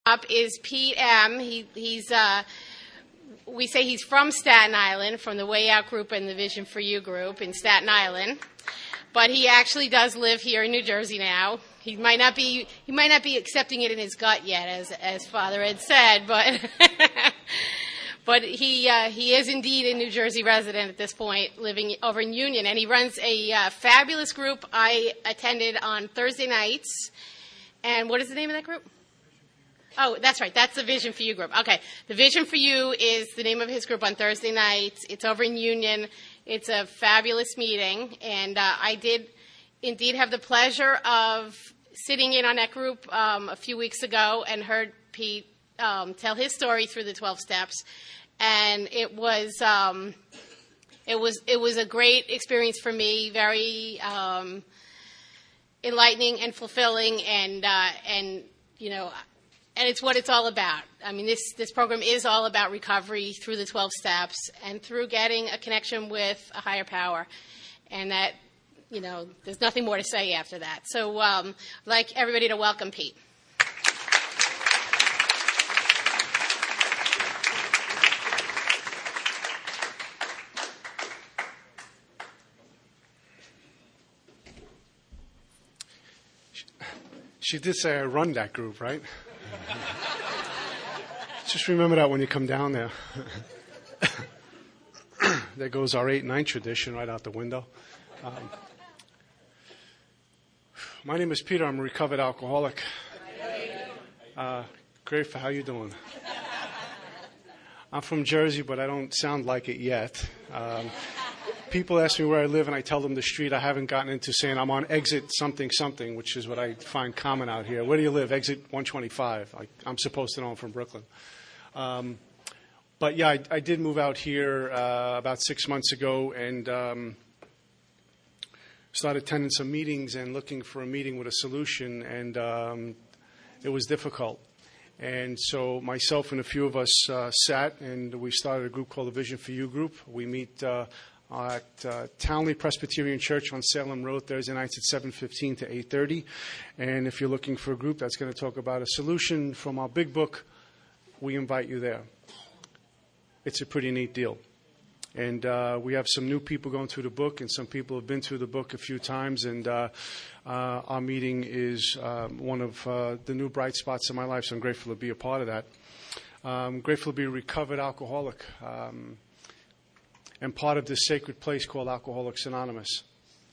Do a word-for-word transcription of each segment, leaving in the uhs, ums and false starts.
Up is Pete M. He, he's, uh, we say he's from Staten Island, from the Way Out group and the Vision for You group in Staten Island. But he actually does live here in New Jersey now. He might not be, he might not be accepting it in his gut yet, as, as Father Ed said, but, but he, uh, he is indeed a New Jersey resident at this point, living over in Union. And he runs a uh, fabulous group I attended on Thursday nights. And what is the name of that group? Oh, that's right. That's the Vision for You group. Okay. The Vision for You is the name of his group on Thursday nights. It's over in Union. It's a fabulous meeting. And uh, I did indeed have the pleasure of sitting in on that group um, a few weeks ago and heard Pete um, tell his story through the twelve steps. And it was um, it was it was a great experience for me, very um, enlightening and fulfilling, and uh, and you know. And it's what it's all about. I mean, this, this program is all about recovery through the twelve steps and through getting a connection with a higher power. And that, you know, there's nothing more to say after that. So um, I'd like everybody to welcome Pete. She did say I run that group, right? Just remember that when you come down there. There goes our eight nine tradition right out the window. Um, my name is Peter. I'm a recovered alcoholic. Uh, great. For how you doing? I'm from Jersey, but I don't sound like it yet. Um, people ask me where I live, and I tell them the street. I haven't gotten into saying I'm on exit something something, which is what I find common out here. Where do you live? Exit one twenty-five. I, I'm supposed to know I'm from Brooklyn. Um, but yeah, I, I did move out here uh, about six months ago and um, started attending some meetings and looking for a meeting with a solution, and um, it was difficult. And so myself and a few of us uh, sat, and we started a group called the Vision for You group. We meet uh, at uh, Townley Presbyterian Church on Salem Road Thursday nights at seven fifteen to eight thirty. And if you're looking for a group that's going to talk about a solution from our big book, we invite you there. It's a pretty neat deal. And uh, we have some new people going through the book, and some people have been through the book a few times. And uh, uh, our meeting is um, one of uh, the new bright spots in my life, so I'm grateful to be a part of that. I'm grateful to be a recovered alcoholic um, and part of this sacred place called Alcoholics Anonymous.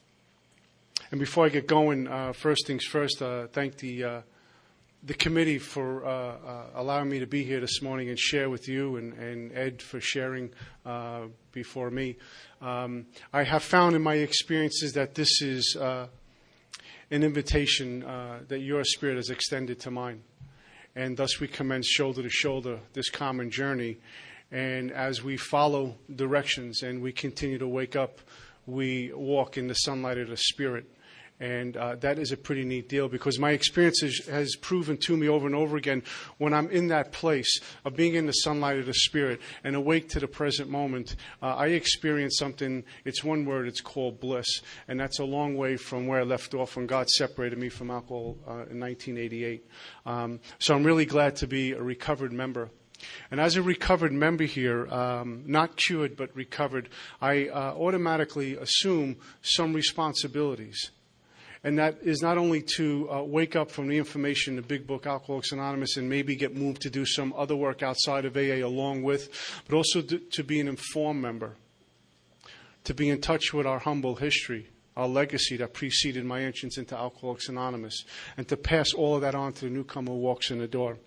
And before I get going, uh, first things first, uh, thank the uh, the committee for uh, uh, allowing me to be here this morning and share with you, and, and Ed for sharing uh, before me. Um, I have found in my experiences that this is uh, an invitation uh, that your spirit has extended to mine. And thus we commence shoulder to shoulder this common journey. And as we follow directions and we continue to wake up, we walk in the sunlight of the Spirit. And uh, that is a pretty neat deal, because my experience is, has proven to me over and over again, when I'm in that place of being in the sunlight of the Spirit and awake to the present moment, uh, I experience something. It's one word. It's called bliss. And that's a long way from where I left off when God separated me from alcohol uh, in nineteen eighty-eight. Um, so I'm really glad to be a recovered member. And as a recovered member here, um, not cured but recovered, I uh, automatically assume some responsibilities. And that is not only to uh, wake up from the information in the big book, Alcoholics Anonymous, and maybe get moved to do some other work outside of A A along with, but also to, to be an informed member, to be in touch with our humble history, our legacy that preceded my entrance into Alcoholics Anonymous, and to pass all of that on to the newcomer who walks in the door.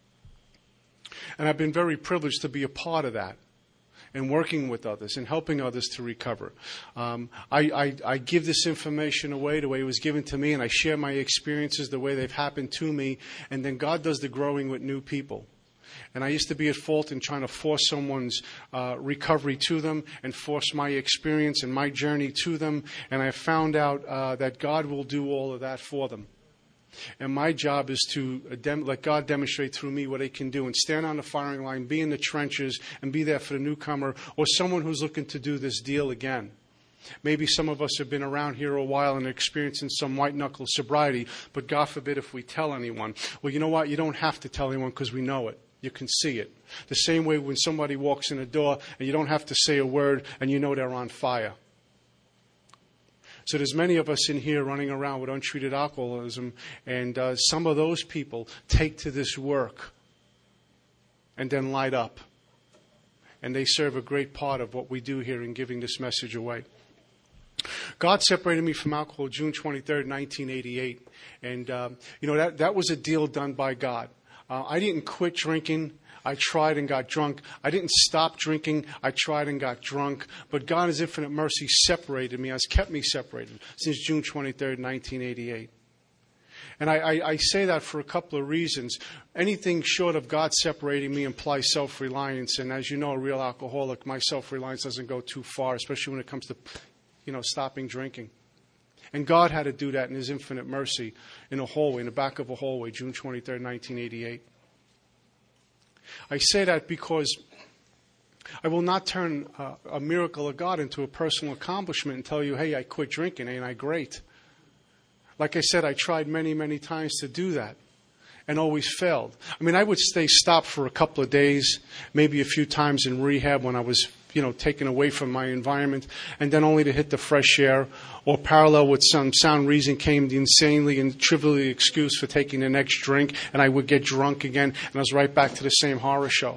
And I've been very privileged to be a part of that, and working with others and helping others to recover. Um, I, I, I give this information away the way it was given to me, and I share my experiences the way they've happened to me, and then God does the growing with new people. And I used to be at fault in trying to force someone's uh, recovery to them and force my experience and my journey to them, and I found out uh, that God will do all of that for them. And my job is to dem- let God demonstrate through me what He can do, and stand on the firing line, be in the trenches, and be there for the newcomer or someone who's looking to do this deal again. Maybe some of us have been around here a while and experiencing some white-knuckle sobriety, but God forbid if we tell anyone. Well, you know what? You don't have to tell anyone because we know it. You can see it. The same way when somebody walks in a door and you don't have to say a word and you know they're on fire. So there's many of us in here running around with untreated alcoholism, and uh, some of those people take to this work and then light up. And they serve a great part of what we do here in giving this message away. God separated me from alcohol June twenty-third, nineteen eighty-eight. And, um, you know, that, that was a deal done by God. Uh, I didn't quit drinking. I tried and got drunk. I didn't stop drinking. I tried and got drunk. But God, in His infinite mercy, separated me, has kept me separated since June twenty-third, nineteen eighty-eight. And I, I, I say that for a couple of reasons. Anything short of God separating me implies self-reliance. And as you know, a real alcoholic, my self-reliance doesn't go too far, especially when it comes to, you know, stopping drinking. And God had to do that in His infinite mercy in a hallway, in the back of a hallway, June twenty-third, nineteen eighty-eight. I say that because I will not turn uh, a miracle of God into a personal accomplishment and tell you, hey, I quit drinking, ain't I great? Like I said, I tried many, many times to do that and always failed. I mean, I would stay stopped for a couple of days, maybe a few times in rehab when I was, you know, taken away from my environment, and then only to hit the fresh air, or parallel with some sound reason came the insanely and trivially excuse for taking the next drink, and I would get drunk again, and I was right back to the same horror show.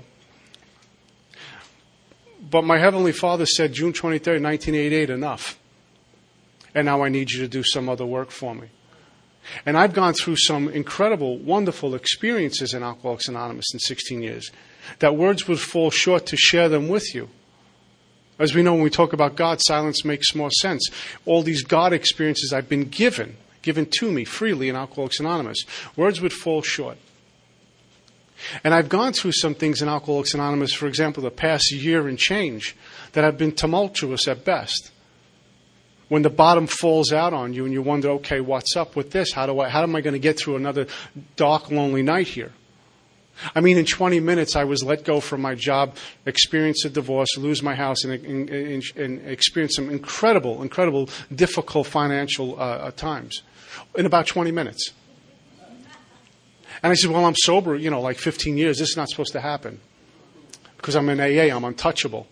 But my Heavenly Father said, June twenty-third, nineteen eighty-eight, enough. And now I need you to do some other work for me. And I've gone through some incredible, wonderful experiences in Alcoholics Anonymous in sixteen years, that words would fall short to share them with you. As we know, when we talk about God, silence makes more sense. All these God experiences I've been given, given to me freely in Alcoholics Anonymous, words would fall short. And I've gone through some things in Alcoholics Anonymous, for example, the past year and change, that have been tumultuous at best. When the bottom falls out on you and you wonder, okay, what's up with this? How do I, how am I going to get through another dark, lonely night here? I mean, in twenty minutes, I was let go from my job, experience a divorce, lose my house, and, and, and, and experience some incredible, incredible, difficult financial uh, times in about twenty minutes. And I said, well, I'm sober, you know, like fifteen years. This is not supposed to happen. Because I'm in A A, I'm untouchable.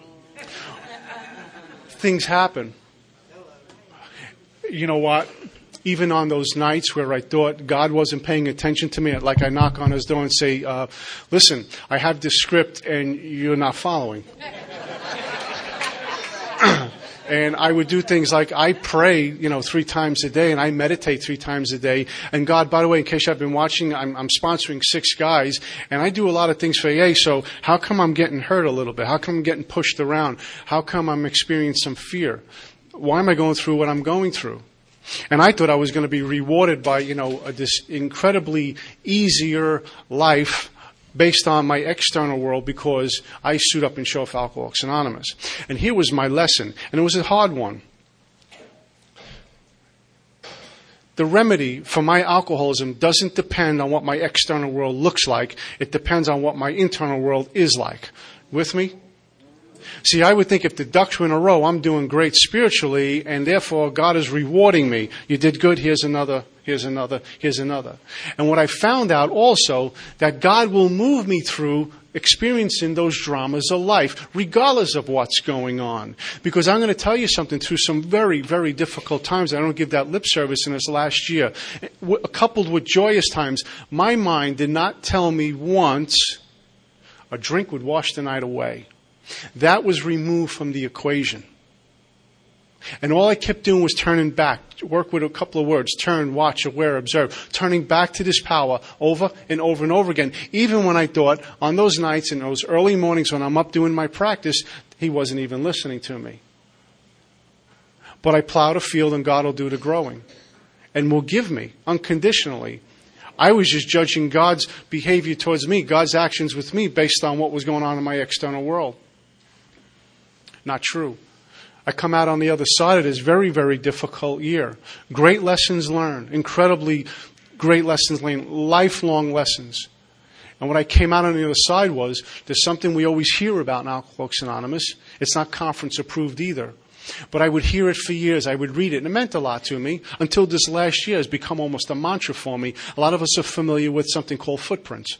Things happen. You know what? Even on those nights where I thought God wasn't paying attention to me, like I knock on His door and say, uh, listen, I have this script and you're not following. And I would do things like I pray, you know, three times a day, and I meditate three times a day. And God, by the way, in case you've been watching, I'm, I'm sponsoring six guys, and I do a lot of things for A A, so how come I'm getting hurt a little bit? How come I'm getting pushed around? How come I'm experiencing some fear? Why am I going through what I'm going through? And I thought I was going to be rewarded by, you know, this incredibly easier life based on my external world because I stood up and showed up for Alcoholics Anonymous. And here was my lesson, and it was a hard one. The remedy for my alcoholism doesn't depend on what my external world looks like. It depends on what my internal world is like. With me? See, I would think if the ducks were in a row, I'm doing great spiritually, and therefore God is rewarding me. You did good, here's another, here's another, here's another. And what I found out also, that God will move me through experiencing those dramas of life, regardless of what's going on. Because I'm going to tell you something, through some very, very difficult times, I don't give that lip service in this last year, coupled with joyous times, my mind did not tell me once a drink would wash the night away. That was removed from the equation. And all I kept doing was turning back, work with a couple of words, turn, watch, aware, observe, turning back to this power over and over and over again. Even when I thought on those nights and those early mornings when I'm up doing my practice, He wasn't even listening to me. But I plowed a field and God will do the growing and will give me unconditionally. I was just judging God's behavior towards me, God's actions with me based on what was going on in my external world. Not true. I come out on the other side of this very, very difficult year. Great lessons learned. Incredibly great lessons learned. Lifelong lessons. And what I came out on the other side was, there's something we always hear about in Alcoholics Anonymous. It's not conference approved either. But I would hear it for years. I would read it, and it meant a lot to me until this last year has become almost a mantra for me. A lot of us are familiar with something called footprints.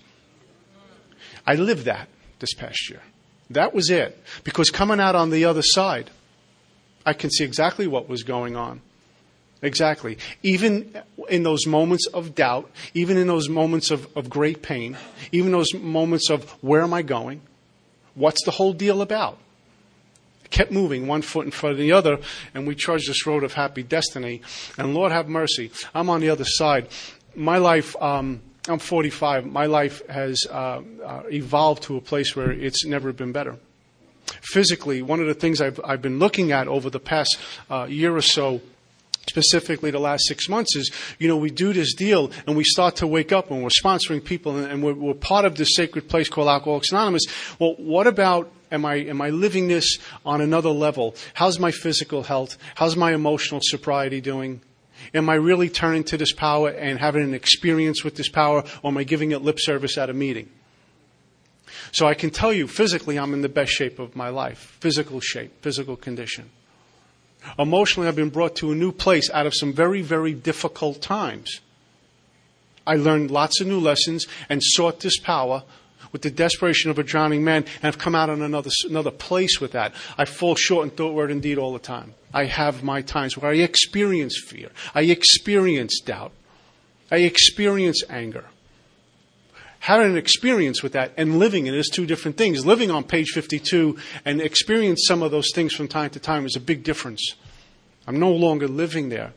I lived that this past year. That was it. Because coming out on the other side, I can see exactly what was going on. Exactly. Even in those moments of doubt, even in those moments of, of great pain, even those moments of where am I going? What's the whole deal about? I kept moving one foot in front of the other, and we trudged this road of happy destiny. And Lord have mercy, I'm on the other side. My life, um, I'm forty-five. My life has uh, uh, evolved to a place where it's never been better. Physically, one of the things I've, I've been looking at over the past uh, year or so, specifically the last six months, is, you know, we do this deal and we start to wake up and we're sponsoring people and, and we're, we're part of this sacred place called Alcoholics Anonymous. Well, what about, am I, am I living this on another level? How's my physical health? How's my emotional sobriety doing? Am I really turning to this power and having an experience with this power, or am I giving it lip service at a meeting? So I can tell you, physically, I'm in the best shape of my life. Physical shape, physical condition. Emotionally, I've been brought to a new place out of some very, very difficult times. I learned lots of new lessons and sought this power with the desperation of a drowning man, and I've come out on another another place with that. I fall short in thought, word, and deed all the time. I have my times where I experience fear. I experience doubt. I experience anger. Having an experience with that and living it is two different things. Living on page fifty-two and experience some of those things from time to time is a big difference. I'm no longer living there.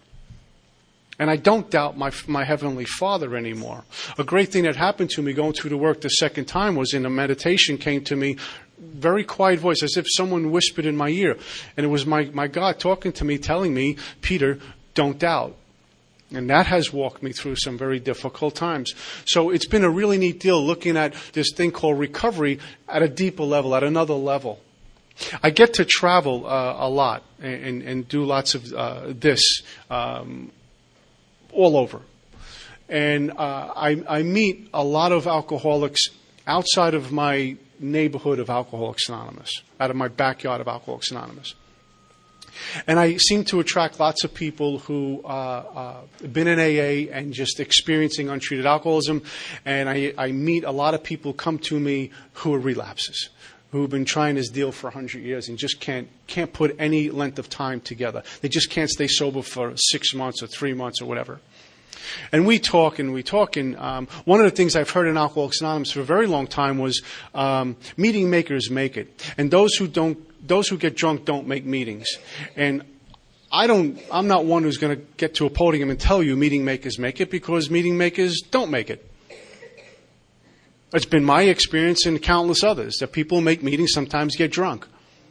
And I don't doubt my my Heavenly Father anymore. A great thing that happened to me going through the work the second time was in a meditation came to me, very quiet voice, as if someone whispered in my ear. And it was my, my God talking to me, telling me, Peter, don't doubt. And that has walked me through some very difficult times. So it's been a really neat deal looking at this thing called recovery at a deeper level, at another level. I get to travel uh, a lot and, and do lots of uh, this um, all over. And uh, I, I meet a lot of alcoholics outside of my neighborhood of Alcoholics Anonymous, out of my backyard of Alcoholics Anonymous. And I seem to attract lots of people who uh, uh, have been in A A and just experiencing untreated alcoholism. And I, I meet a lot of people come to me who are relapses, who have been trying this deal for one hundred years and just can't can't put any length of time together. They just can't stay sober for six months or three months or whatever. And we talk and we talk. And um, one of the things I've heard in Alcoholics Anonymous for a very long time was um, meeting makers make it. And those who don't, those who get drunk don't make meetings. And I don't, I'm not one who's going to get to a podium and tell you meeting makers make it, because meeting makers don't make it. It's been my experience and countless others that people who make meetings sometimes get drunk.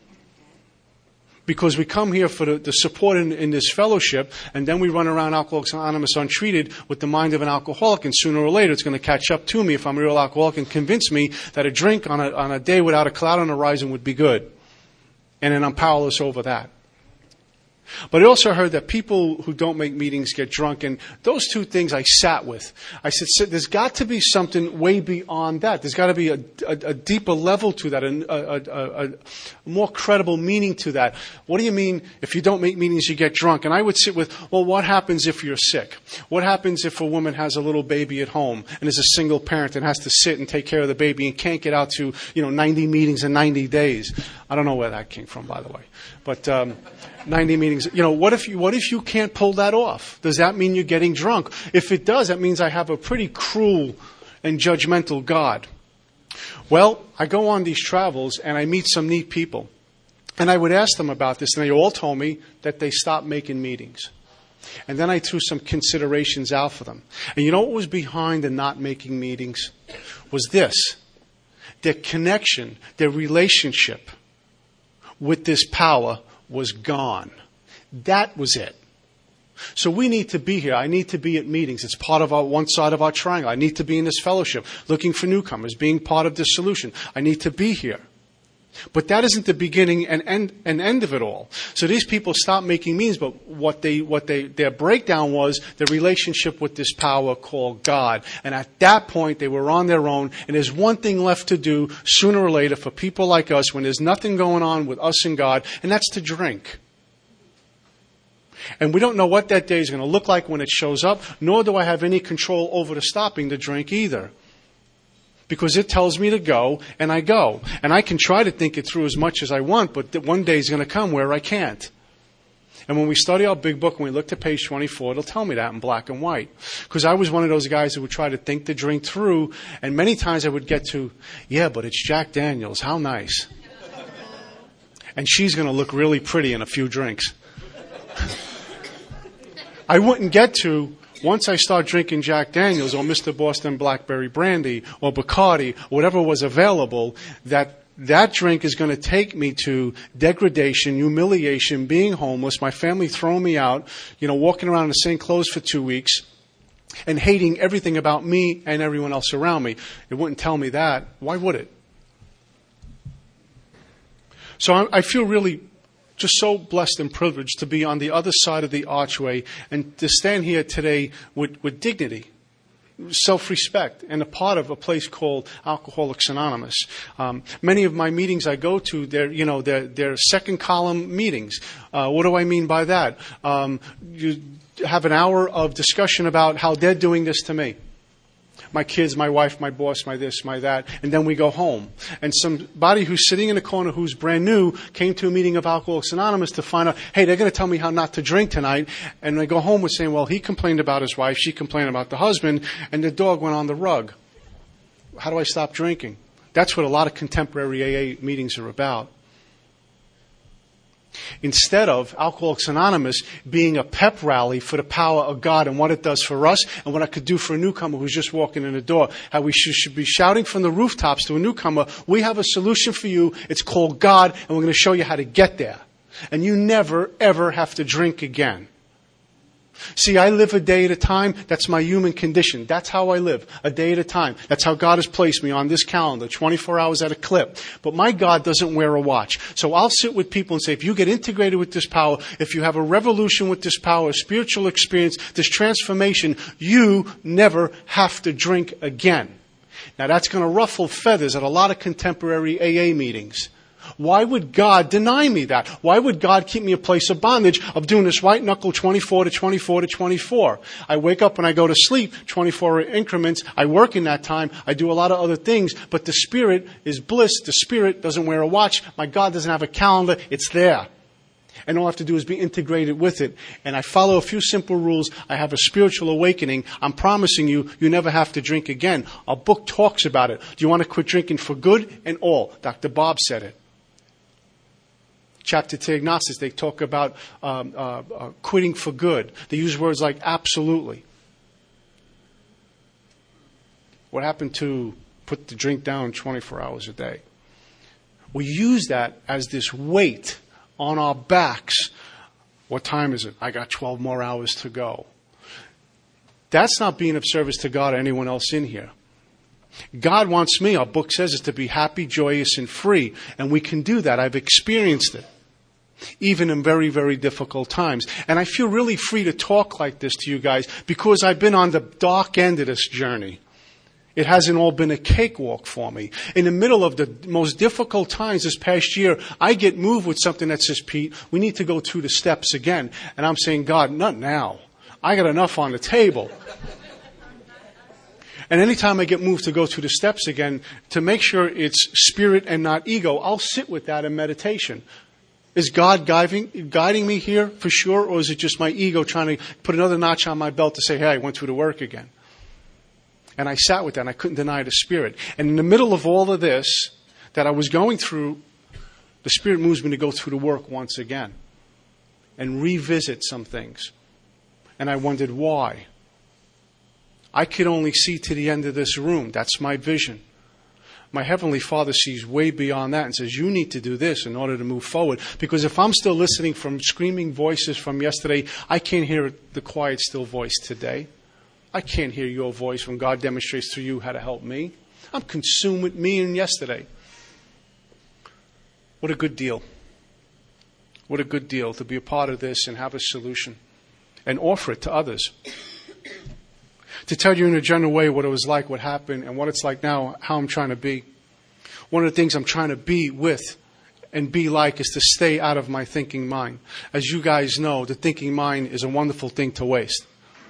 Because we come here for the, the support in, in this fellowship, and then we run around Alcoholics Anonymous untreated with the mind of an alcoholic, and sooner or later it's going to catch up to me if I'm a real alcoholic and convince me that a drink on a, on a day without a cloud on the horizon would be good. And then I'm powerless over that. But I also heard that people who don't make meetings get drunk, and those two things I sat with. I said, there's got to be something way beyond that. There's got to be a, a, a deeper level to that, a, a, a, a more credible meaning to that. What do you mean if you don't make meetings you get drunk? And I would sit with, well, what happens if you're sick? What happens if a woman has a little baby at home and is a single parent and has to sit and take care of the baby and can't get out to, you know, ninety meetings in ninety days? I don't know where that came from, by the way. But um, ninety meetings, you know, what if you, what if you can't pull that off? Does that mean you're getting drunk? If it does, that means I have a pretty cruel and judgmental God. Well, I go on these travels and I meet some neat people. And I would ask them about this, and they all told me that they stopped making meetings. And then I threw some considerations out for them. And you know what was behind the not making meetings? Was this. Their connection, their relationship with this power was gone. That was it. So we need to be here. I need to be at meetings. It's part of our one side of our triangle. I need to be in this fellowship, looking for newcomers, being part of this solution. I need to be here. But that isn't the beginning and end, and end of it all. So these people stopped making meetings, but what they, what they, their breakdown was the relationship with this power called God. And at that point, they were on their own. And there's one thing left to do sooner or later for people like us when there's nothing going on with us and God, and that's to drink. And we don't know what that day is going to look like when it shows up, nor do I have any control over the stopping the drink either. Because it tells me to go, and I go. And I can try to think it through as much as I want, but one day is going to come where I can't. And when we study our big book and we look to page twenty-four, it'll tell me that in black and white. Because I was one of those guys who would try to think the drink through, and many times I would get to, yeah, but it's Jack Daniels, how nice. And she's going to look really pretty in a few drinks. I wouldn't get to, once I start drinking Jack Daniels or Mister Boston Blackberry Brandy or Bacardi, whatever was available, that that drink is going to take me to degradation, humiliation, being homeless, my family throwing me out, you know, walking around in the same clothes for two weeks, and hating everything about me and everyone else around me. It wouldn't tell me that. Why would it? So I, I feel really just so blessed and privileged to be on the other side of the archway and to stand here today with, with dignity, self-respect, and a part of a place called Alcoholics Anonymous. Um, many of my meetings I go to, they're, you know, they're, they're second column meetings. Uh, what do I mean by that? Um, you have an hour of discussion about how they're doing this to me. My kids, my wife, my boss, my this, my that, and then we go home. And somebody who's sitting in a corner who's brand new came to a meeting of Alcoholics Anonymous to find out, hey, they're going to tell me how not to drink tonight. And they go home with saying, well, he complained about his wife, she complained about the husband, and the dog went on the rug. How do I stop drinking? That's what a lot of contemporary A A meetings are about. Instead of Alcoholics Anonymous being a pep rally for the power of God and what it does for us and what I could do for a newcomer who's just walking in the door, how we should be shouting from the rooftops to a newcomer, we have a solution for you. It's called God, and we're going to show you how to get there. And you never, ever have to drink again. See, I live a day at a time. That's my human condition. That's how I live, a day at a time. That's how God has placed me on this calendar, twenty-four hours at a clip. But my God doesn't wear a watch. So I'll sit with people and say, if you get integrated with this power, if you have a revolution with this power, a spiritual experience, this transformation, you never have to drink again. Now that's going to ruffle feathers at a lot of contemporary A A meetings. Why would God deny me that? Why would God keep me a place of bondage of doing this white knuckle twenty-four to twenty-four to twenty-four? I wake up and I go to sleep, twenty-four increments. I work in that time. I do a lot of other things. But the Spirit is bliss. The Spirit doesn't wear a watch. My God doesn't have a calendar. It's there. And all I have to do is be integrated with it. And I follow a few simple rules. I have a spiritual awakening. I'm promising you, you never have to drink again. Our book talks about it. Do you want to quit drinking for good and all? Doctor Bob said it. Chapter to Agnostics, they talk about um, uh, uh, quitting for good. They use words like absolutely. What happened to put the drink down twenty-four hours a day? We use that as this weight on our backs. What time is it? I got twelve more hours to go. That's not being of service to God or anyone else in here. God wants me, our book says, is to be happy, joyous, and free. And we can do that. I've experienced it, even in very, very difficult times. And I feel really free to talk like this to you guys because I've been on the dark end of this journey. It hasn't all been a cakewalk for me. In the middle of the most difficult times this past year, I get moved with something that says, Pete, we need to go through the steps again. And I'm saying, God, not now. I got enough on the table. And anytime I get moved to go through the steps again, to make sure it's spirit and not ego, I'll sit with that in meditation. Is God guiding, guiding me here for sure, or is it just my ego trying to put another notch on my belt to say, hey, I went through the work again? And I sat with that, and I couldn't deny the Spirit. And in the middle of all of this that I was going through, the Spirit moves me to go through the work once again and revisit some things. And I wondered why. I could only see to the end of this room. That's my vision. My Heavenly Father sees way beyond that and says, you need to do this in order to move forward. Because if I'm still listening from screaming voices from yesterday, I can't hear the quiet, still voice today. I can't hear your voice when God demonstrates through you how to help me. I'm consumed with me and yesterday. What a good deal. What a good deal to be a part of this and have a solution and offer it to others. To tell you in a general way what it was like, what happened, and what it's like now, how I'm trying to be. One of the things I'm trying to be with and be like is to stay out of my thinking mind. As you guys know, the thinking mind is a wonderful thing to waste.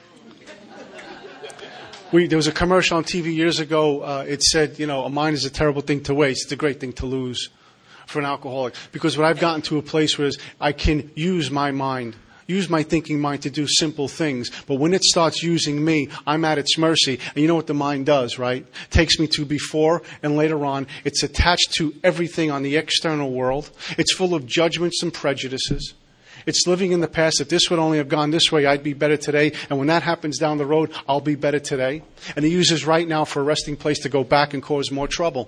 We, there was a commercial on T V years ago. Uh, it said, you know, a mind is a terrible thing to waste. It's a great thing to lose for an alcoholic. Because what I've gotten to a place where is I can use my mind, use my thinking mind to do simple things. But when it starts using me, I'm at its mercy. And you know what the mind does, right? It takes me to before and later on. It's attached to everything on the external world. It's full of judgments and prejudices. It's living in the past. If this would only have gone this way, I'd be better today. And when that happens down the road, I'll be better today. And it uses right now for a resting place to go back and cause more trouble.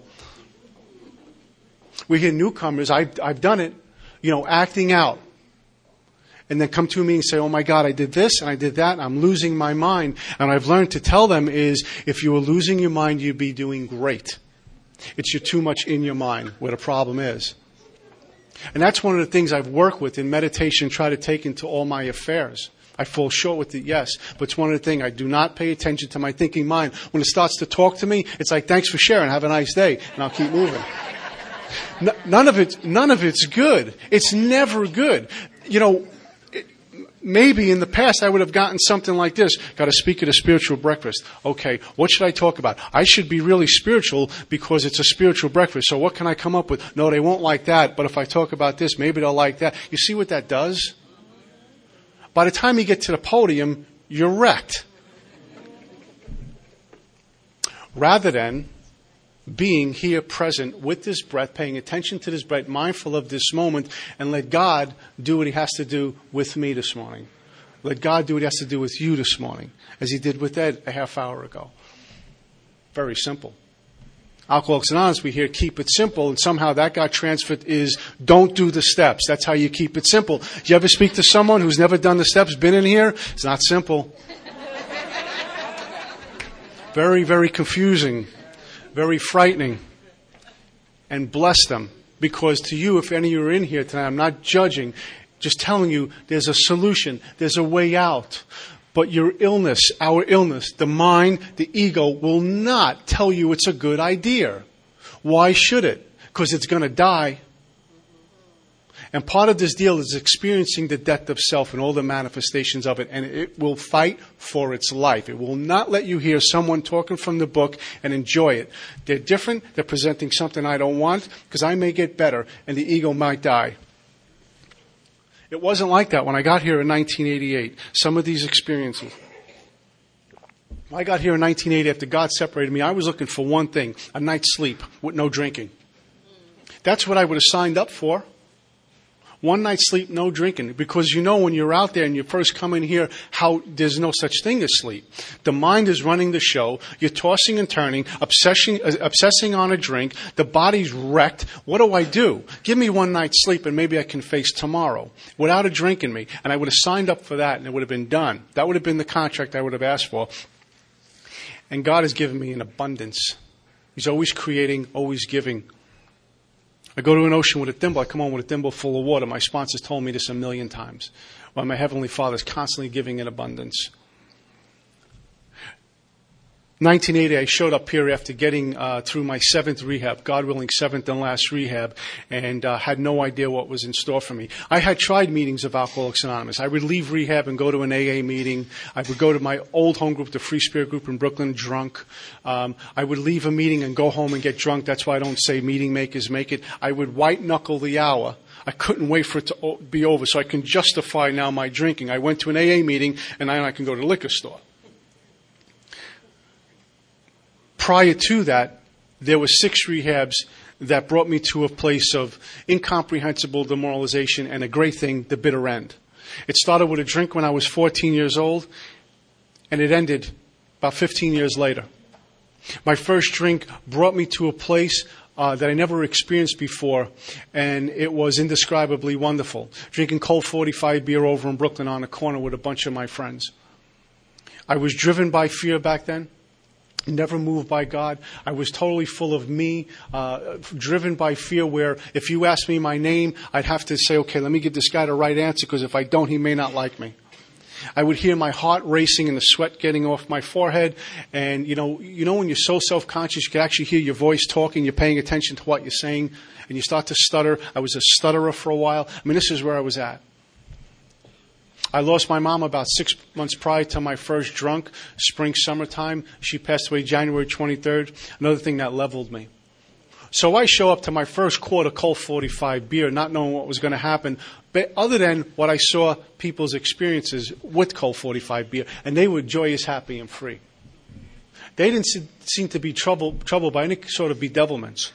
We hear newcomers, I've, I've done it, you know, acting out. And then come to me and say, oh my God, I did this and I did that and I'm losing my mind. And I've learned to tell them is, if you were losing your mind, you'd be doing great. It's you're too much in your mind where the problem is. And that's one of the things I've worked with in meditation, try to take into all my affairs. I fall short with it, yes. But it's one of the things, I do not pay attention to my thinking mind. When it starts to talk to me, it's like, thanks for sharing, have a nice day. And I'll keep moving. None of it, none of it's good. It's never good. You know, maybe in the past I would have gotten something like this. Got to speak at a spiritual breakfast. Okay, what should I talk about? I should be really spiritual because it's a spiritual breakfast. So what can I come up with? No, they won't like that. But if I talk about this, maybe they'll like that. You see what that does? By the time you get to the podium, you're wrecked. Rather than being here present with this breath, paying attention to this breath, mindful of this moment, and let God do what he has to do with me this morning. Let God do what he has to do with you this morning, as he did with Ed a half hour ago. Very simple. Alcoholics Anonymous, we hear keep it simple, and somehow that got transferred is don't do the steps. That's how you keep it simple. You ever speak to someone who's never done the steps, been in here? It's not simple. Very, very confusing. Very frightening. And bless them. Because to you, if any of you are in here tonight, I'm not judging, just telling you there's a solution, there's a way out. But your illness, our illness, the mind, the ego will not tell you it's a good idea. Why should it? Because it's going to die. And part of this deal is experiencing the death of self and all the manifestations of it. And it will fight for its life. It will not let you hear someone talking from the book and enjoy it. They're different. They're presenting something I don't want because I may get better and the ego might die. It wasn't like that when I got here in nineteen eighty-eight. Some of these experiences. When I got here in nineteen eighty after God separated me, I was looking for one thing, a night's sleep with no drinking. That's what I would have signed up for. One night's sleep, no drinking. Because you know when you're out there and you first come in here, how there's no such thing as sleep. The mind is running the show. You're tossing and turning, obsessing, uh, obsessing on a drink. The body's wrecked. What do I do? Give me one night's sleep and maybe I can face tomorrow without a drink in me. And I would have signed up for that and it would have been done. That would have been the contract I would have asked for. And God has given me an abundance. He's always creating, always giving. I go to an ocean with a thimble. I come home with a thimble full of water. My sponsors told me this a million times. While my Heavenly Father is constantly giving in abundance. nineteen eighty, I showed up here after getting uh, through my seventh rehab, God willing, seventh and last rehab, and uh, had no idea what was in store for me. I had tried meetings of Alcoholics Anonymous. I would leave rehab and go to an A A meeting. I would go to my old home group, the Free Spirit group in Brooklyn, drunk. Um, I would leave a meeting and go home and get drunk. That's why I don't say meeting makers make it. I would white knuckle the hour. I couldn't wait for it to be over so I can justify now my drinking. I went to an A A meeting and then I can go to the liquor store. Prior to that, there were six rehabs that brought me to a place of incomprehensible demoralization and a great thing, the bitter end. It started with a drink when I was fourteen years old, and it ended about fifteen years later. My first drink brought me to a place uh, that I never experienced before, and it was indescribably wonderful. Drinking Colt forty-five beer over in Brooklyn on a corner with a bunch of my friends. I was driven by fear back then. never moved by God. I was totally full of me, uh, driven by fear where if you asked me my name, I'd have to say, okay, let me give this guy the right answer because if I don't, he may not like me. I would hear my heart racing and the sweat getting off my forehead. And, you know, you know when you're so self-conscious, you can actually hear your voice talking, you're paying attention to what you're saying, and you start to stutter. I was a stutterer for a while. I mean, this is where I was at. I lost my mom about six months prior to my first drunk, spring, summertime. She passed away January twenty-third. Another thing that leveled me. So I show up to my first quarter Colt forty-five beer, not knowing what was going to happen, but other than what I saw people's experiences with Colt forty-five beer, and they were joyous, happy, and free. They didn't seem to be troubled, troubled by any sort of bedevilments.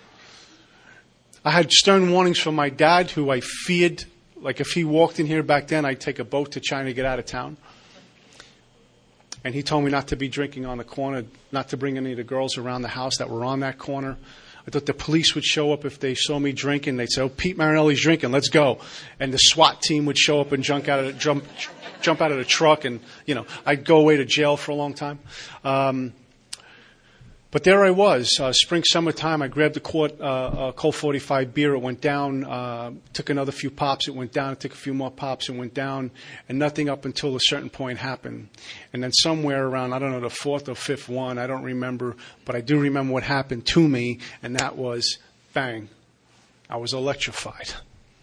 I had stern warnings from my dad, who I feared. Like if he walked in here back then, I'd take a boat to China to get out of town. And he told me not to be drinking on the corner, not to bring any of the girls around the house that were on that corner. I thought the police would show up if they saw me drinking. They'd say, oh, Pete Marinelli's drinking, let's go. And the SWAT team would show up and jump out of the, jump, jump out of the truck. And, you know, I'd go away to jail for a long time. Um, But there I was, uh, spring, summertime. I grabbed a quart, uh, uh, Colt forty-five beer. It went down. Uh, took another few pops. It went down. It took a few more pops. It went down. And nothing up until a certain point happened. And then somewhere around, I don't know, the fourth or fifth one, I don't remember, but I do remember what happened to me, and that was, bang, I was electrified.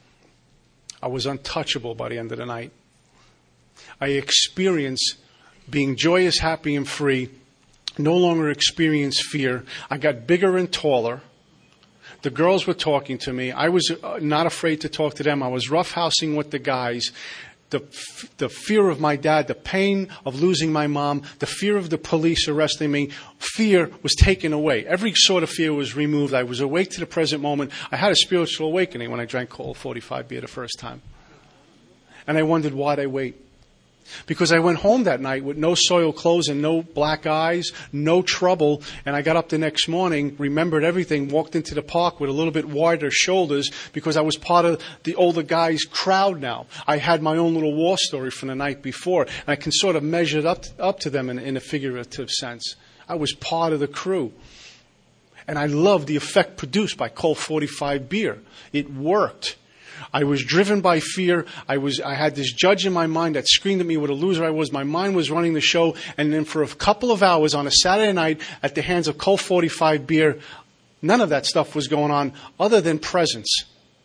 I was untouchable by the end of the night. I experienced being joyous, happy, and free. No longer experienced fear. I got bigger and taller. The girls were talking to me. I was not afraid to talk to them. I was roughhousing with the guys. The, the fear of my dad, the pain of losing my mom, the fear of the police arresting me, fear was taken away. Every sort of fear was removed. I was awake to the present moment. I had a spiritual awakening when I drank Colt forty-five beer the first time. And I wondered, why'd I wait? Because I went home that night with no soiled clothes and no black eyes, no trouble, and I got up the next morning, remembered everything, walked into the park with a little bit wider shoulders because I was part of the older guys' crowd now. I had my own little war story from the night before, and I can sort of measure it up, up to them in, in a figurative sense. I was part of the crew. And I loved the effect produced by Colt forty-five beer. It worked. I was driven by fear. I was, I had this judge in my mind that screamed at me what a loser I was. My mind was running the show. And then for a couple of hours on a Saturday night at the hands of Colt forty-five beer, none of that stuff was going on other than presence.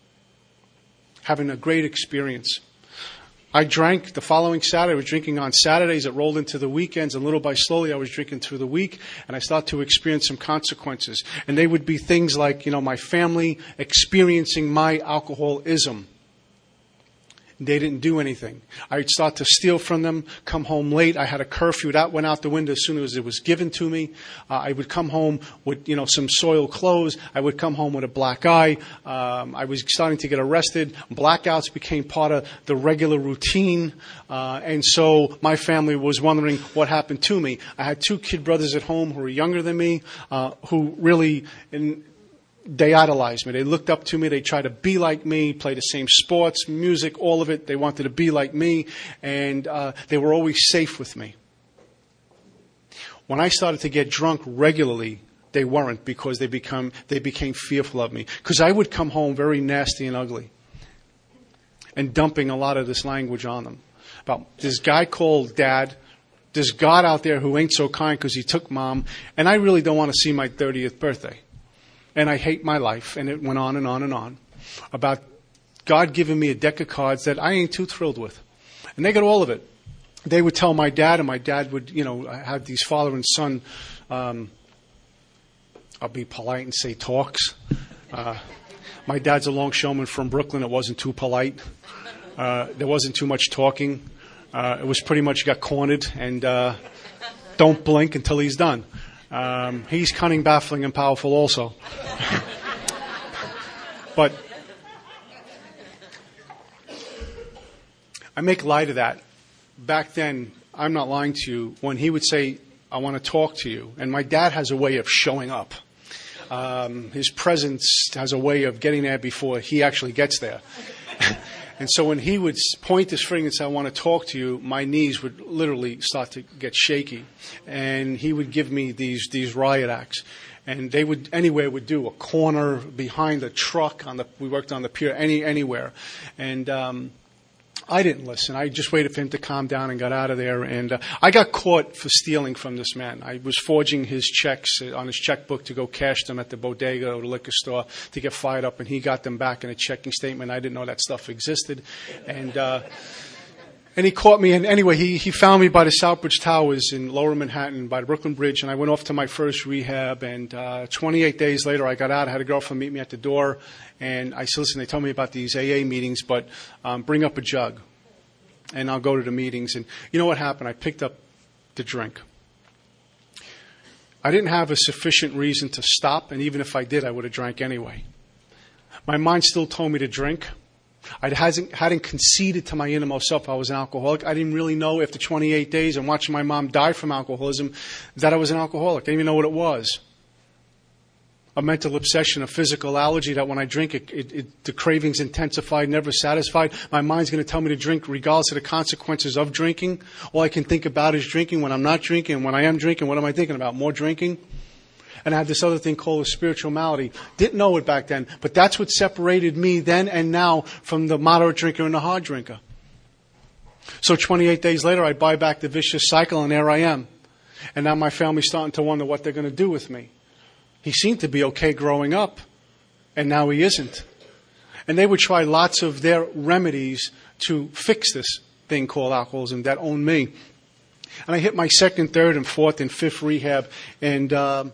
Having a great experience. I drank the following Saturday. I was drinking on Saturdays. It rolled into the weekends. And little by slowly, I was drinking through the week. And I started to experience some consequences. And they would be things like, you know, my family experiencing my alcoholism. They didn't do anything. I'd start to steal from them, come home late. I had a curfew. That went out the window as soon as it was given to me. Uh, I would come home with, you know, some soiled clothes. I would come home with a black eye. Um, I was starting to get arrested. Blackouts became part of the regular routine. Uh, and so my family was wondering what happened to me. I had two kid brothers at home who were younger than me, uh, who really... In, They idolized me. They looked up to me. They tried to be like me, play the same sports, music, all of it. They wanted to be like me, and uh, they were always safe with me. When I started to get drunk regularly, they weren't because they become they became fearful of me. Because I would come home very nasty and ugly and dumping a lot of this language on them. About this guy called Dad, this God out there who ain't so kind because he took Mom, and I really don't want to see my thirtieth birthday. And I hate my life. And it went on and on and on about God giving me a deck of cards that I ain't too thrilled with. And they got all of it. They would tell my dad, and my dad would, you know, have these father and son, um, I'll be polite and say talks. Uh, my dad's a longshoreman from Brooklyn. It wasn't too polite. Uh, there wasn't too much talking. Uh, it was pretty much got cornered and uh, don't blink until he's done. Um, he's cunning, baffling, and powerful also. But I make light of that. Back then, I'm not lying to you, when he would say, I want to talk to you. And my dad has a way of showing up. Um, his presence has a way of getting there before he actually gets there. And so when he would point his finger and say, I want to talk to you, my knees would literally start to get shaky. And he would give me these these riot acts. And they would, anywhere would do, a corner, behind a truck, on the, we worked on the pier, any anywhere. And um, I didn't listen. I just waited for him to calm down and got out of there. And uh, I got caught for stealing from this man. I was forging his checks on his checkbook to go cash them at the bodega or the liquor store to get fired up, and he got them back in a checking statement. I didn't know that stuff existed. And uh, and he caught me. And anyway, he, he found me by the Southbridge Towers in Lower Manhattan by the Brooklyn Bridge, and I went off to my first rehab. And uh, twenty-eight days later, I got out. I had a girlfriend meet me at the door. And I said, listen, they told me about these A A meetings, but um, bring up a jug, and I'll go to the meetings. And you know what happened? I picked up the drink. I didn't have a sufficient reason to stop, and even if I did, I would have drank anyway. My mind still told me to drink. I hadn't, hadn't conceded to my innermost self I was an alcoholic. I didn't really know after twenty-eight days and watching my mom die from alcoholism that I was an alcoholic. I didn't even know what it was. A mental obsession, a physical allergy that when I drink, it, it, it, the cravings intensified, never satisfied. My mind's going to tell me to drink regardless of the consequences of drinking. All I can think about is drinking. When I'm not drinking, when I am drinking, what am I thinking about? More drinking? And I had this other thing called a spiritual malady. Didn't know it back then, but that's what separated me then and now from the moderate drinker and the hard drinker. So twenty-eight days later, I buy back the vicious cycle, and there I am. And now my family's starting to wonder what they're going to do with me. He seemed to be okay growing up, and now he isn't. And they would try lots of their remedies to fix this thing called alcoholism that owned me. And I hit my second, third, and fourth, and fifth rehab, and uh,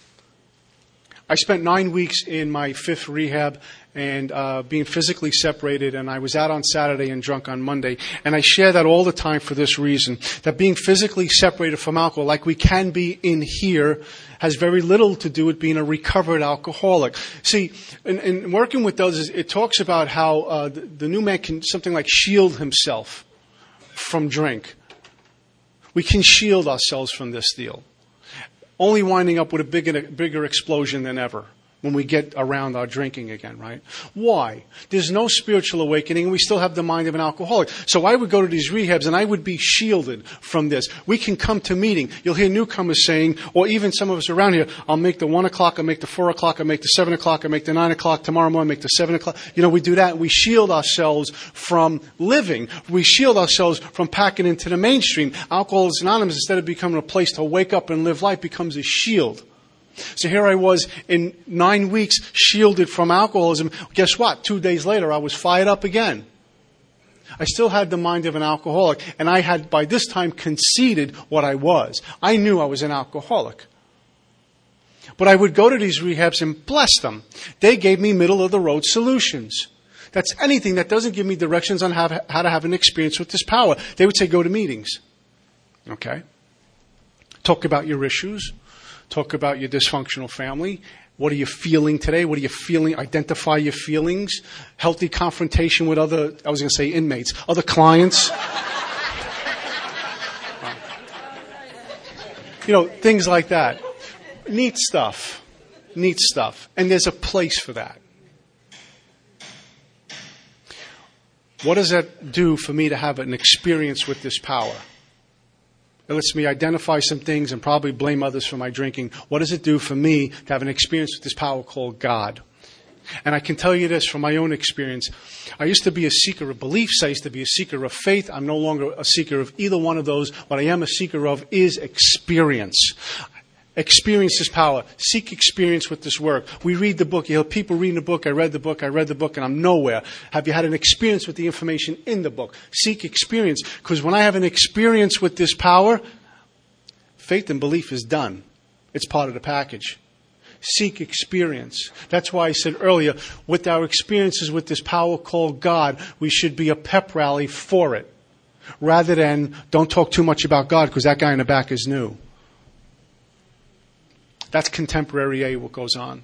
I spent nine weeks in my fifth rehab and uh, being physically separated, and I was out on Saturday and drunk on Monday. And I share that all the time for this reason, that being physically separated from alcohol, like we can be in here, has very little to do with being a recovered alcoholic. See, in, in working with those, it talks about how uh, the, the new man can something like shield himself from drink. We can shield ourselves from this deal, only winding up with a bigger, bigger explosion than ever when we get around our drinking again, right? Why? There's no spiritual awakening, and we still have the mind of an alcoholic. So I would go to these rehabs, and I would be shielded from this. We can come to meeting. You'll hear newcomers saying, or even some of us around here, I'll make the one o'clock, I'll make the four o'clock, I'll make the seven o'clock, I'll make the nine o'clock, tomorrow morning I'll make the seven o'clock. You know, we do that. We shield ourselves from living. We shield ourselves from packing into the mainstream. Alcoholics Anonymous, instead of becoming a place to wake up and live life, becomes a shield. So here I was in nine weeks shielded from alcoholism. Guess what? Two days later, I was fired up again. I still had the mind of an alcoholic, and I had by this time conceded what I was. I knew I was an alcoholic. But I would go to these rehabs and bless them. They gave me middle-of-the-road solutions. That's anything that doesn't give me directions on how to, how to have an experience with this power. They would say, go to meetings. Okay? Talk about your issues. Talk about your dysfunctional family. What are you feeling today? What are you feeling? Identify your feelings. Healthy confrontation with other, I was going to say inmates, other clients. You know, things like that. Neat stuff. Neat stuff. And there's a place for that. What does that do for me to have an experience with this power? It lets me identify some things and probably blame others for my drinking. What does it do for me to have an experience with this power called God? And I can tell you this from my own experience. I used to be a seeker of beliefs. I used to be a seeker of faith. I'm no longer a seeker of either one of those. What I am a seeker of is experience. Experience this power. Seek experience with this work. We read the book. You hear people reading the book. I read the book. I read the book, and I'm nowhere. Have you had an experience with the information in the book? Seek experience. Because when I have an experience with this power, faith and belief is done. It's part of the package. Seek experience. That's why I said earlier, with our experiences with this power called God, we should be a pep rally for it. Rather than, don't talk too much about God because that guy in the back is new. That's contemporary A, what goes on.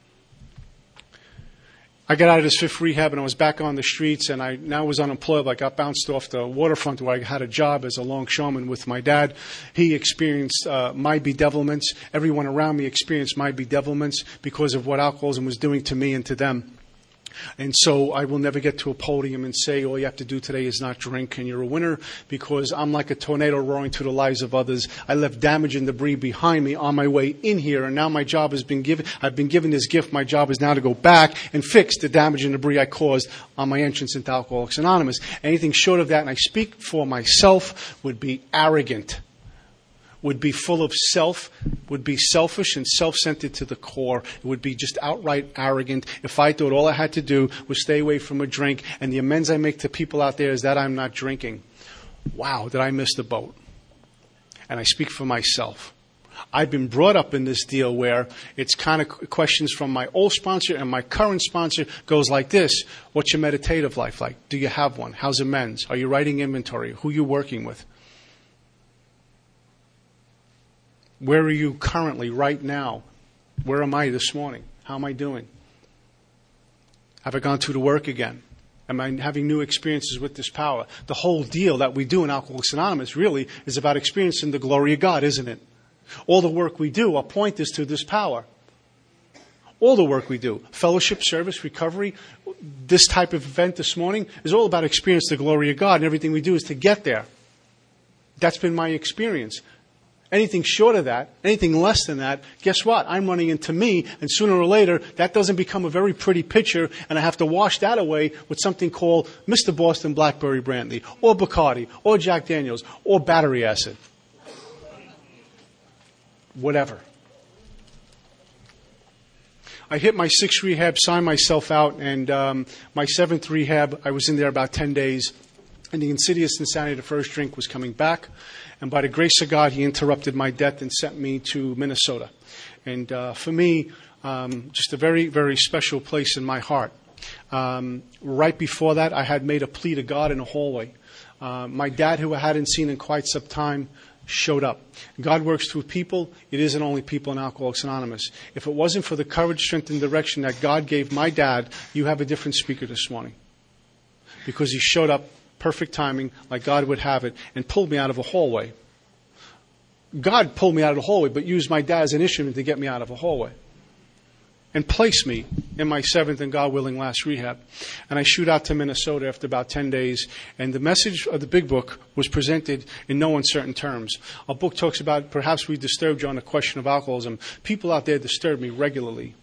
I got out of this fifth rehab and I was back on the streets, and I now was unemployable. I got bounced off the waterfront where I had a job as a longshoreman with my dad. He experienced uh, my bedevilments. Everyone around me experienced my bedevilments because of what alcoholism was doing to me and to them. And so I will never get to a podium and say, all you have to do today is not drink and you're a winner, because I'm like a tornado roaring through the lives of others. I left damage and debris behind me on my way in here, and now my job has been given, I've been given this gift. My job is now to go back and fix the damage and debris I caused on my entrance into Alcoholics Anonymous. Anything short of that, and I speak for myself, would be arrogant, would be full of self, would be selfish and self-centered to the core. It would be just outright arrogant if I thought all I had to do was stay away from a drink, and the amends I make to people out there is that I'm not drinking. Wow, did I miss the boat? And I speak for myself. I've been brought up in this deal where it's kind of questions from my old sponsor and my current sponsor goes like this. What's your meditative life like? Do you have one? How's amends? Are you writing inventory? Who are you working with? Where are you currently, right now? Where am I this morning? How am I doing? Have I gone through the work again? Am I having new experiences with this power? The whole deal that we do in Alcoholics Anonymous really is about experiencing the glory of God, isn't it? All the work we do, our point is to this power. All the work we do, fellowship, service, recovery, this type of event this morning is all about experiencing the glory of God, and everything we do is to get there. That's been my experience. Anything short of that, anything less than that, guess what? I'm running into me, and sooner or later, that doesn't become a very pretty picture, and I have to wash that away with something called Mister Boston Blackberry Brandy, or Bacardi, or Jack Daniels, or battery acid. Whatever. I hit my sixth rehab, signed myself out, and um, my seventh rehab, I was in there about ten days, and the insidious insanity of the first drink was coming back. And by the grace of God, He interrupted my death and sent me to Minnesota. And uh, for me, um, just a very, very special place in my heart. Um, right before that, I had made a plea to God in a hallway. Uh, my dad, who I hadn't seen in quite some time, showed up. God works through people. It isn't only people in Alcoholics Anonymous. If it wasn't for the courage, strength, and direction that God gave my dad, you have a different speaker this morning. Because he showed up, perfect timing, like God would have it, and pulled me out of a hallway. God pulled me out of the hallway, but used my dad as an instrument to get me out of a hallway. And placed me in my seventh and God willing last rehab. And I shoot out to Minnesota after about ten days. And the message of the big book was presented in no uncertain terms. Our book talks about perhaps we disturbed you on the question of alcoholism. People out there disturb me regularly.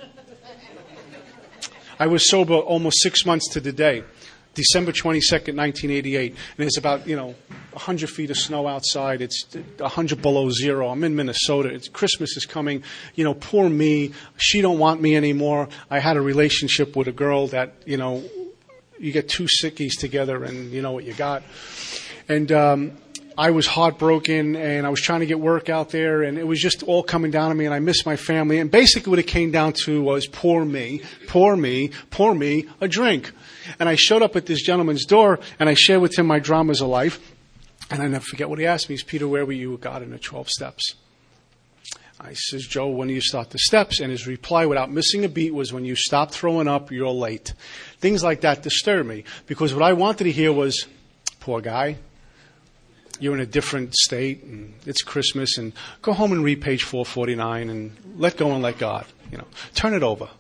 I was sober almost six months to the day. December twenty-second, nineteen eighty-eight. And it's about, you know, one hundred feet of snow outside. It's one hundred below zero. I'm in Minnesota. It's Christmas is coming. You know, poor me. She don't want me anymore. I had a relationship with a girl that, you know, you get two sickies together and you know what you got. And um, I was heartbroken, and I was trying to get work out there, and it was just all coming down to me, and I missed my family. And basically what it came down to was poor me, poor me, poor me, a drink. And I showed up at this gentleman's door, and I shared with him my dramas of life. And I never forget what he asked me. He says, Peter, where were you with God in the twelve steps? I says, Joe, when do you start the steps? And his reply, without missing a beat, was, when you stop throwing up, you're late. Things like that disturb me, because what I wanted to hear was, poor guy, you're in a different state, and it's Christmas, and go home and read page four forty-nine, and let go and let God. You know, turn it over.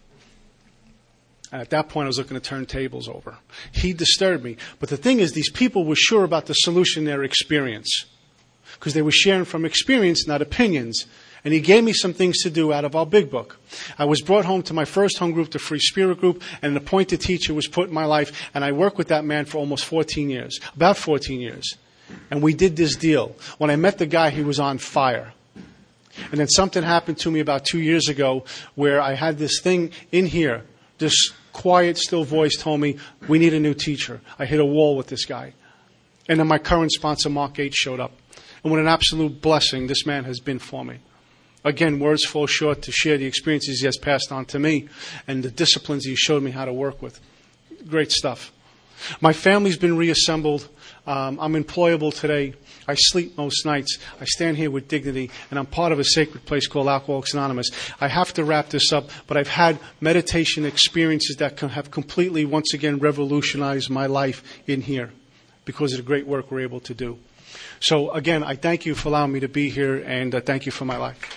And at that point, I was looking to turn tables over. He disturbed me. But the thing is, these people were sure about the solution in their experience, because they were sharing from experience, not opinions. And he gave me some things to do out of our big book. I was brought home to my first home group, the Free Spirit group, and an appointed teacher was put in my life. And I worked with that man for almost fourteen years, about fourteen years. And we did this deal. When I met the guy, he was on fire. And then something happened to me about two years ago where I had this thing in here. This quiet, still voice told me, we need a new teacher. I hit a wall with this guy. And then my current sponsor, Mark Gates, showed up. And what an absolute blessing this man has been for me. Again, words fall short to share the experiences he has passed on to me and the disciplines he showed me how to work with. Great stuff. My family's been reassembled. Um, I'm employable today. I sleep most nights. I stand here with dignity, and I'm part of a sacred place called Alcoholics Anonymous. I have to wrap this up, but I've had meditation experiences that have completely, once again, revolutionized my life in here because of the great work we're able to do. So, again, I thank you for allowing me to be here, and uh, thank you for my life.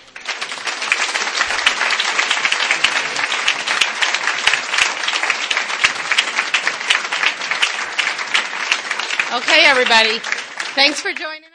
Okay, everybody. Thanks for joining us.